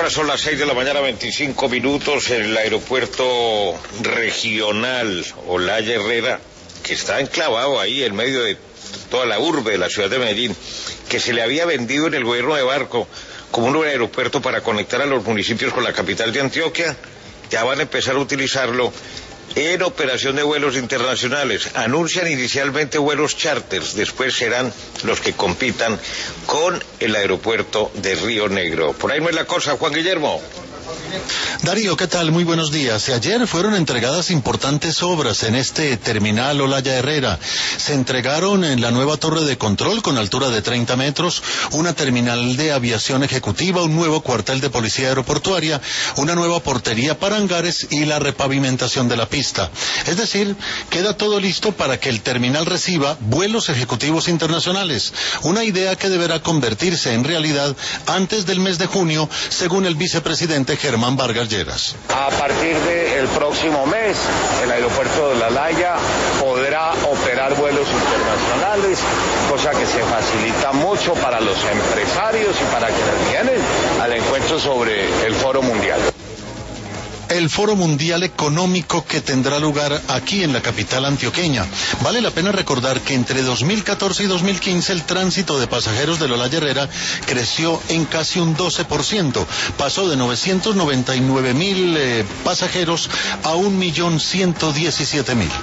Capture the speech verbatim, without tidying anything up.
Ahora son las seis de la mañana, veinticinco minutos, en el aeropuerto regional Olaya Herrera, que está enclavado ahí en medio de toda la urbe de la ciudad de Medellín, que se le había vendido en el gobierno de Barco como un aeropuerto para conectar a los municipios con la capital de Antioquia. Ya van a empezar a utilizarlo en operación de vuelos internacionales. Anuncian inicialmente vuelos charters, después serán los que compitan con el aeropuerto de Río Negro. Por ahí no es la cosa, Juan Guillermo. Darío, ¿qué tal? Muy buenos días. Ayer fueron entregadas importantes obras en este terminal Olaya Herrera. Se entregaron en la nueva torre de control con altura de treinta metros, una terminal de aviación ejecutiva, un nuevo cuartel de policía aeroportuaria, una nueva portería para hangares y la repavimentación de la pista. Es decir, queda todo listo para que el terminal reciba vuelos ejecutivos internacionales, una idea que deberá convertirse en realidad antes del mes de junio, según el vicepresidente Germán Vargas Lleras. A partir del próximo mes, el aeropuerto de La Laya podrá operar vuelos internacionales, cosa que se facilita mucho para los empresarios y para quienes vienen al encuentro sobre el Foro Mundial. El Foro Mundial Económico que tendrá lugar aquí en la capital antioqueña. Vale la pena recordar que entre dos mil catorce y dos mil quince el tránsito de pasajeros del Olaya Herrera creció en casi un doce por ciento. Pasó de novecientos noventa y nueve mil eh, pasajeros a un millón ciento diecisiete mil.